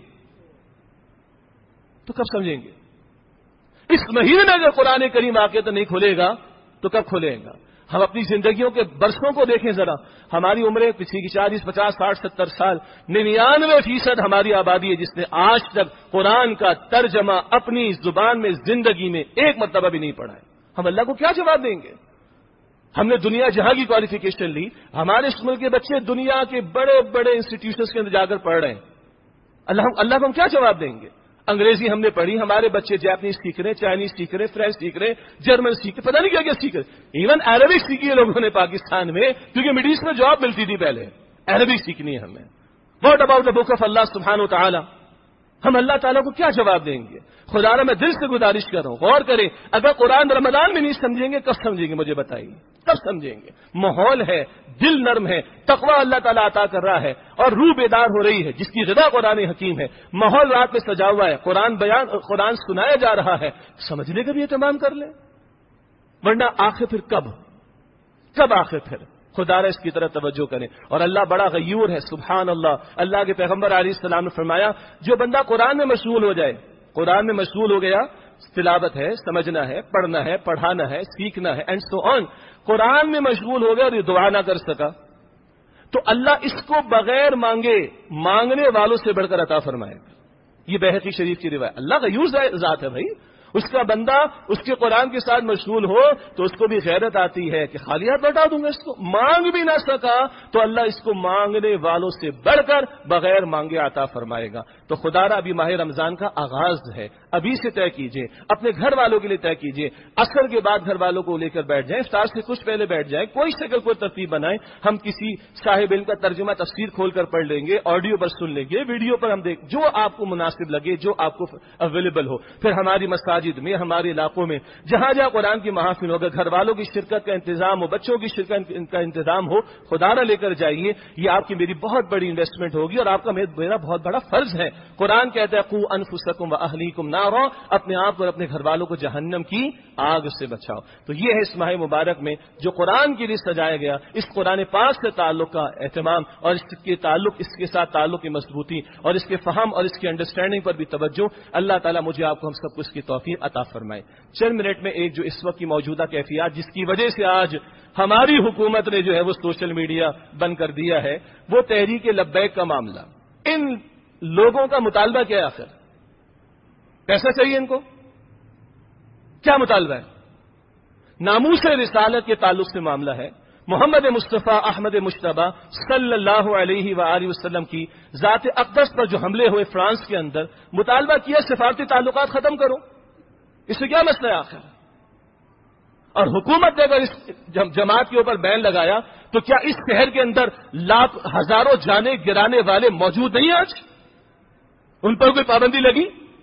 تو کب سمجھیں گے؟ اس مہینے میں اگر قرآن کریم آ کے تو نہیں کھلے گا تو کب کھلے گا؟ ہم اپنی زندگیوں کے برسوں کو دیکھیں ذرا. ہماری عمریں پچھلی کی 40, 50, 60, 70 سال, 99% ہماری آبادی ہے جس نے آج تک قرآن کا ترجمہ اپنی زبان میں زندگی میں ایک مرتبہ بھی نہیں پڑھا ہے. ہم اللہ کو کیا جواب دیں گے؟ ہم نے دنیا جہاں کی کوالیفیکیشن لی, ہمارے اس ملک کے بچے دنیا کے بڑے بڑے انسٹیٹیوشنز کے اندر جا کر پڑھ رہے ہیں. اللہ کو ہم کیا جواب دیں گے؟ انگریزی ہم نے پڑھی, ہمارے بچے جاپنیز سیکھ رہے, چائنیز سیکھ رہے, فرینچ سیکھ رہے, جرمن سیکھ رہے, پتہ نہیں کیا کیا سیکھ رہے. ایون عربک سیکھی ہے لوگوں نے پاکستان میں, کیونکہ مڈل ایسٹ میں جاب ملتی تھی پہلے. عربک سیکھنی ہے ہمیں. What about the book of Allah سبحانہ و تعالی. ہم اللہ تعالیٰ کو کیا جواب دیں گے؟ خدا را میں دل سے گزارش کر رہا ہوں, غور کریں. اگر قرآن رمضان میں نہیں سمجھیں گے کب سمجھیں گے؟ مجھے بتائیے کب سمجھیں گے؟ ماحول ہے, دل نرم ہے, تقوی اللہ تعالیٰ عطا کر رہا ہے اور روح بیدار ہو رہی ہے, جس کی غذا قرآن حکیم ہے. ماحول رات میں سجا ہوا ہے, قرآن سنایا جا رہا ہے, سمجھنے کا بھی اہتمام کر لیں. ورنہ آخر پھر کب آخر پھر خدا را اس کی طرف توجہ کریں. اور اللہ بڑا غیور ہے, سبحان اللہ. اللہ کے پیغمبر علیہ السلام نے فرمایا, جو بندہ قرآن میں مشغول ہو جائے, قرآن میں مشغول ہو گیا, تلاوت ہے, سمجھنا ہے, پڑھنا ہے, پڑھانا ہے, سیکھنا ہے, اینڈ سو آن, قرآن میں مشغول ہو گیا اور یہ دعا نہ کر سکا, تو اللہ اس کو بغیر مانگنے والوں سے بڑھ کر عطا فرمائے گا. یہ بہقی شریف کی روایت. اللہ غیور ذات ہے بھائی. اس کا بندہ اس کے قرآن کے ساتھ مشغول ہو تو اس کو بھی غیرت آتی ہے کہ خالی ہاتھ لوٹا دوں گا اس کو. مانگ بھی نہ سکا تو اللہ اس کو مانگنے والوں سے بڑھ کر بغیر مانگے عطا فرمائے گا. تو خدا را ابھی ماہ رمضان کا آغاز ہے, ابھی سے طے کیجئے, اپنے گھر والوں کے لیے طے کیجئے. عصر کے بعد گھر والوں کو لے کر بیٹھ جائیں, افطار سے کچھ پہلے بیٹھ جائیں, کوئی شکل کوئی ترتیب بنائیں. ہم کسی صاحب علم کا ترجمہ تفسیر کھول کر پڑھ لیں گے, آڈیو پر سن لیں گے, ویڈیو پر ہم دیکھ, جو آپ کو مناسب لگے, جو آپ کو اویلیبل ہو. پھر ہماری مساجد میں, ہمارے علاقوں میں جہاں جہاں قرآن کی محافل ہوگا, گھر والوں کی شرکت کا انتظام ہو, بچوں کی شرکت کا انتظام ہو, خدا نہ لے کر جائیے. یہ آپ کی میری بہت بڑی انویسٹمنٹ ہوگی اور آپ کا میرا بہت بڑا فرض ہے. قرآن کہتا ہے قو انفسکم واہلیکم نارا, اپنے آپ اور اپنے گھر والوں کو جہنم کی آگ سے بچاؤ. تو یہ ہے اس ماہ مبارک میں جو قرآن کے لیے سجایا گیا, اس قرآن پاک سے تعلق کا اہتمام اور اس کے ساتھ تعلق کی مضبوطی اور اس کے فہم اور اس کی انڈرسٹینڈنگ پر بھی توجہ. اللہ تعالیٰ مجھے آپ کو ہم سب کو اس کی توفیق عطا فرمائے. چند منٹ میں ایک جو اس وقت کی موجودہ کیفیات جس کی وجہ سے آج ہماری حکومت نے جو ہے وہ سوشل میڈیا بند کر دیا ہے, وہ تحریک لبیک کا معاملہ. ان لوگوں کا مطالبہ کیا ہے؟ آخر پیسہ چاہیے ان کو, کیا مطالبہ ہے؟ ناموس رسالت کے تعلق سے معاملہ ہے. محمد مصطفیٰ احمد مشتبہ صلی اللہ علیہ وآلہ وسلم کی ذات اقدس پر جو حملے ہوئے فرانس کے اندر, مطالبہ کیا سفارتی تعلقات ختم کرو. اس سے کیا مسئلہ ہے آخر؟ اور حکومت نے اگر اس جماعت کے اوپر بین لگایا تو کیا اس شہر کے اندر ہزاروں جانیں گرانے والے موجود نہیں آج؟ ان پر کوئی پابندی لگی؟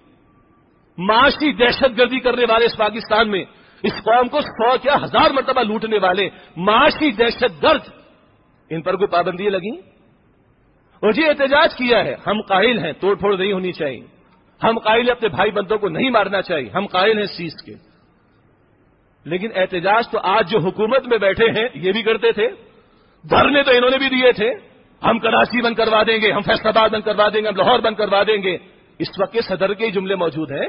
معاشی دہشت گردی کرنے والے اس پاکستان میں, اس قوم کو 100 کیا 1000 مرتبہ لوٹنے والے معاشی دہشت گرد, ان پر کوئی پابندی لگی؟ اور جی احتجاج کیا ہے, ہم قائل ہیں توڑ پھوڑ نہیں ہونی چاہیے, ہم قائل ہیں اپنے بھائی بندوں کو نہیں مارنا چاہیے, ہم قائل ہیں اس چیز کے. لیکن احتجاج تو آج جو حکومت میں بیٹھے ہیں یہ بھی کرتے تھے، دھرنے تو انہوں نے بھی دیے تھے، ہم کراچی بند کروا دیں گے، ہم فیصل آباد بند کروا دیں گے، ہم لاہور بند کروا دیں گے. اس وقت کے صدر کے جملے موجود ہیں.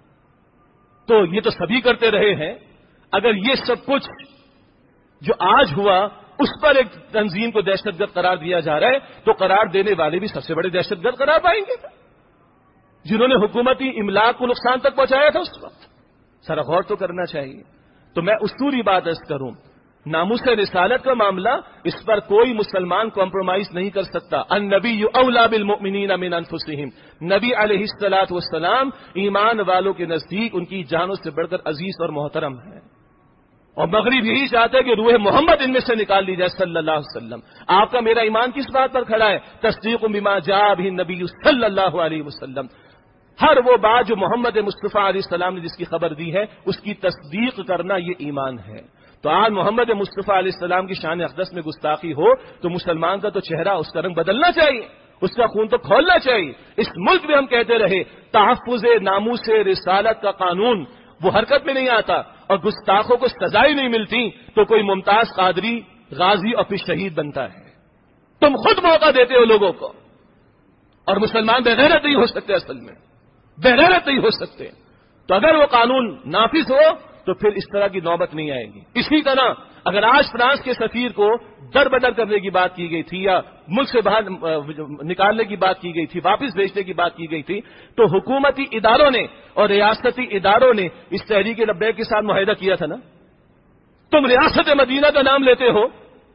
تو یہ تو سبھی کرتے رہے ہیں. اگر یہ سب کچھ جو آج ہوا اس پر ایک تنظیم کو دہشت گرد قرار دیا جا رہا ہے تو قرار دینے والے بھی سب سے بڑے دہشت گرد قرار پائیں گے جنہوں نے حکومتی املاک کو نقصان تک پہنچایا تھا. اس وقت ذرا غور تو کرنا چاہیے. تو میں اصولی بات عرض کروں، ناموس رسالت کا معاملہ اس پر کوئی مسلمان کمپرومائز نہیں کر سکتا. النبی اولا بالمؤمنین من انفسہم، نبی علیہ الصلوۃ والسلام ایمان والوں کے نزدیک ان کی جانوں سے بڑھ کر عزیز اور محترم ہے. اور مغرب یہی چاہتا ہے کہ روح محمد ان میں سے نکال لی جائے صلی اللہ علیہ وسلم. آپ کا میرا ایمان کس بات پر کھڑا ہے؟ تصدیق بما جاء بہ النبی صلی اللہ علیہ وسلم. ہر وہ بات جو محمد مصطفیٰ علیہ السلام نے جس کی خبر دی ہے اس کی تصدیق کرنا یہ ایمان ہے. تو آج محمد مصطفیٰ علیہ السلام کی شان اقدس میں گستاخی ہو تو مسلمان کا تو چہرہ اس کا رنگ بدلنا چاہیے، اس کا خون تو کھولنا چاہیے. اس ملک میں ہم کہتے رہے تحفظ ناموس رسالت کا قانون وہ حرکت میں نہیں آتا اور گستاخوں کو سزائیں نہیں ملتی تو کوئی ممتاز قادری غازی اور پھر شہید بنتا ہے. تم خود موقع دیتے ہو لوگوں کو. اور مسلمان بغیرت نہیں ہو سکتے، اصل میں بغیرت نہیں ہو سکتے. تو اگر وہ قانون نافذ ہو تو پھر اس طرح کی نوبت نہیں آئے گی. اسی طرح اگر آج فرانس کے سفیر کو در بدر کرنے کی بات کی گئی تھی یا ملک سے باہر نکالنے کی بات کی گئی تھی، واپس بھیجنے کی بات کی گئی تھی، تو حکومتی اداروں نے اور ریاستی اداروں نے اس تحریک لبیک کے ساتھ معاہدہ کیا تھا نا. تم ریاست مدینہ کا نام لیتے ہو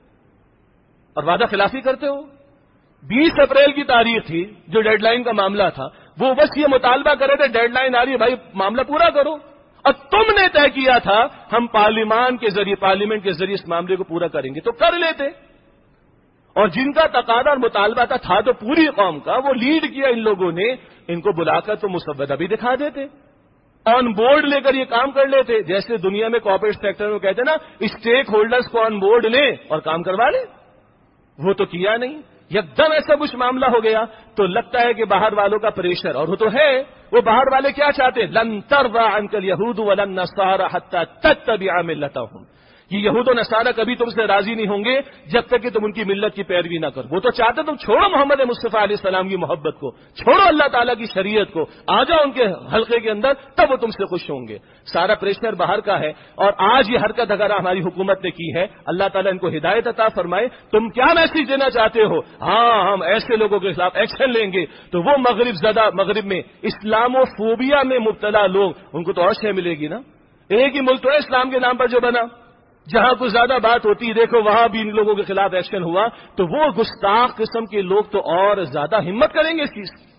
اور وعدہ خلافی کرتے ہو. 20 اپریل کی تاریخ تھی جو ڈیڈ لائن کا معاملہ تھا، وہ بس یہ مطالبہ کرے تھے ڈیڈ لائن آ رہی ہے بھائی معاملہ پورا کرو. اور تم نے طے کیا تھا ہم پارلیمنٹ کے ذریعے اس معاملے کو پورا کریں گے، تو کر لیتے. اور جن کا تقاضا اور مطالبہ تھا تو پوری قوم کا، وہ لیڈ کیا ان لوگوں نے. ان کو بلا کر تو مسودہ بھی دکھا دیتے، آن بورڈ لے کر یہ کام کر لیتے. جیسے دنیا میں کارپوریٹ سیکٹر میں کہتے ہیں نا اسٹیک ہولڈرز کو آن بورڈ لیں اور کام کروا لیں. وہ تو کیا نہیں. یک دم ایسا کچھ معاملہ ہو گیا تو لگتا ہے کہ باہر والوں کا پریشر، اور وہ تو ہے. وہ باہر والے کیا چاہتے ہیں؟ لن ترضى عنك اليهود ولا النصارى حتى تتبع ملتهم. یہ یہود و نصارہ کبھی تم سے راضی نہیں ہوں گے جب تک کہ تم ان کی ملت کی پیروی نہ کرو. وہ تو چاہتے تم چھوڑو محمد مصطفیٰ علیہ السلام کی محبت کو، چھوڑو اللہ تعالیٰ کی شریعت کو، آ جاؤ ان کے حلقے کے اندر، تب وہ تم سے خوش ہوں گے. سارا پریشر باہر کا ہے. اور آج یہ حرکت اگر ہماری حکومت نے کی ہے، اللہ تعالیٰ ان کو ہدایت عطا فرمائے. تم کیا میسج دینا چاہتے ہو؟ ہاں ہم ایسے لوگوں کے خلاف ایکشن لیں گے. تو وہ مغرب میں اسلامو فوبیا میں مبتلا لوگ، ان کو تو اور شے ملے گی نا. ایک ہی ملک تو ہے اسلام کے نام پر جو بنا، جہاں کچھ زیادہ بات ہوتی، دیکھو وہاں بھی ان لوگوں کے خلاف ایکشن ہوا. تو وہ گستاخ قسم کے لوگ تو اور زیادہ ہمت کریں گے اس چیز کی.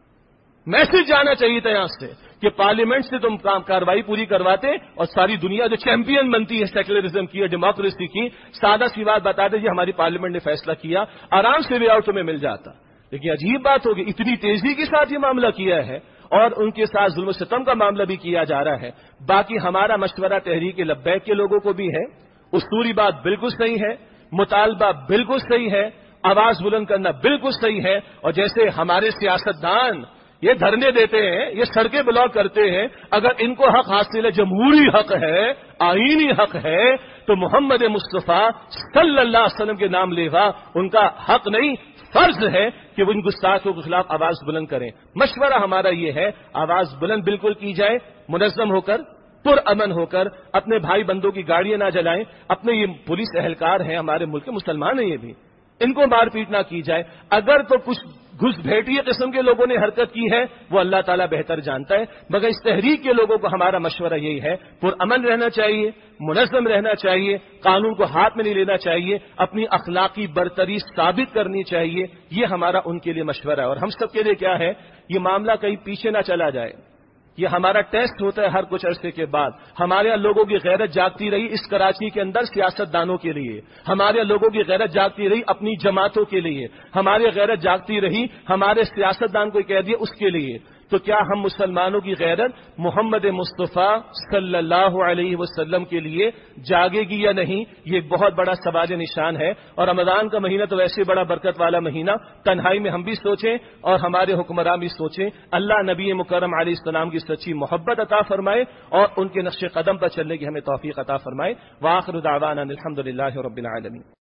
میسج جانا چاہیے تھا یہاں سے کہ پارلیمنٹ سے تم کاروائی پوری کرواتے اور ساری دنیا جو چیمپئن بنتی ہے سیکولرزم کی اور ڈیموکریسی کی، سادہ سی بات بتا دے ہماری پارلیمنٹ نے فیصلہ کیا، آرام سے وے آؤٹ تمہیں مل جاتا. لیکن عجیب بات ہوگی اتنی تیزی کے ساتھ یہ معاملہ کیا ہے اور ان کے ساتھ ظلم و ستم کا معاملہ بھی کیا جا رہا ہے. باقی ہمارا مشورہ تحریک لبیک کے لوگوں کو بھی ہے. اسطوری بات بالکل صحیح ہے، مطالبہ بالکل صحیح ہے، آواز بلند کرنا بالکل صحیح ہے. اور جیسے ہمارے سیاستدان یہ دھرنے دیتے ہیں، یہ سڑکیں بلاک کرتے ہیں، اگر ان کو حق حاصل ہے، جمہوری حق ہے، آئینی حق ہے، تو محمد مصطفیٰ صلی اللہ علیہ وسلم کے نام لیوا ان کا حق نہیں، فرض ہے کہ وہ ان گستاخوں کے خلاف آواز بلند کریں. مشورہ ہمارا یہ ہے آواز بلند بالکل کی جائے، منظم ہو کر، پر امن ہو کر. اپنے بھائی بندوں کی گاڑیاں نہ جلائیں. اپنے یہ پولیس اہلکار ہیں ہمارے ملک کے، مسلمان ہیں یہ بھی، ان کو مار پیٹ نہ کی جائے. اگر تو کچھ گھس بھیٹیے قسم کے لوگوں نے حرکت کی ہے وہ اللہ تعالیٰ بہتر جانتا ہے. مگر اس تحریک کے لوگوں کو ہمارا مشورہ یہی ہے پر امن رہنا چاہیے، منظم رہنا چاہیے، قانون کو ہاتھ میں نہیں لینا چاہیے، اپنی اخلاقی برتری ثابت کرنی چاہیے. یہ ہمارا ان کے لیے مشورہ ہے. اور ہم سب کے لیے کیا ہے، یہ معاملہ کہیں پیچھے نہ چلا جائے. یہ ہمارا ٹیسٹ ہوتا ہے ہر کچھ عرصے کے بعد. ہمارے یہاں لوگوں کی غیرت جاگتی رہی اس کراچی کے اندر سیاست دانوں کے لیے، ہمارے یہاں لوگوں کی غیرت جاگتی رہی اپنی جماعتوں کے لیے، ہماری غیرت جاگتی رہی ہمارے سیاست دان کو کہہ دیا اس کے لیے. تو کیا ہم مسلمانوں کی غیرت محمد مصطفیٰ صلی اللہ علیہ وسلم کے لیے جاگے گی یا نہیں؟ یہ ایک بہت بڑا سوال نشان ہے۔ اور رمضان کا مہینہ تو ویسے بڑا برکت والا مہینہ، تنہائی میں ہم بھی سوچیں اور ہمارے حکمران بھی سوچیں، اللہ نبی مکرم علیہ السلام کی سچی محبت عطا فرمائے اور ان کے نقش قدم پر چلنے کی ہمیں توفیق عطا فرمائے۔ وآخر دعوانا الحمد للہ رب العالمین۔